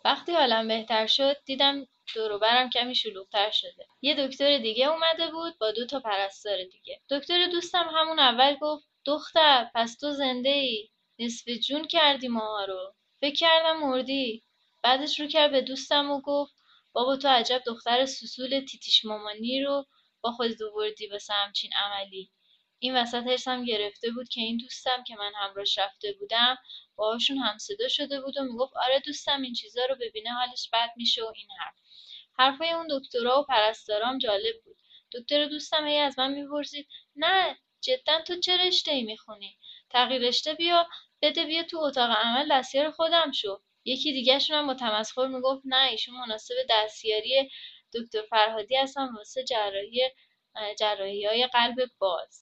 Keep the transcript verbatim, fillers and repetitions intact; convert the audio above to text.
وقتی حالم بهتر شد دیدم دور و برم کمی شلوغ‌تر شده. یه دکتر دیگه اومده بود با دو تا پرستار دیگه. دکتر دوستم همون اول گفت دختر پس تو زنده ای، نصف جون کردی ماها رو، فکر کردم مردی. بعدش رو کرد به دوستم و گفت بابا تو عجب دختر سوسول تیتیش مامانی رو با خودت آوردی واسه همچین عملی. این وسط حرصم گرفته بود که این دوستم که من همراهش رفته بودم باهاشون همصدا شده بود و میگفت آره دوستم این چیزا رو ببینه حالش بد میشه و این حرف. حرفای اون دکترا و پرستارام جالب بود. دکتر دوستم هی از من میپرسید نه جدا تو چه رشته‌ای میخونی؟ تغییر رشته بیا بده بیا تو اتاق عمل دستیار خودم شو. یکی دیگه‌شون هم با تمسخر میگفت نه ایشون مناسب دستیاری دکتر فرهادی هستن واسه جراحی جراحی‌های قلب باز.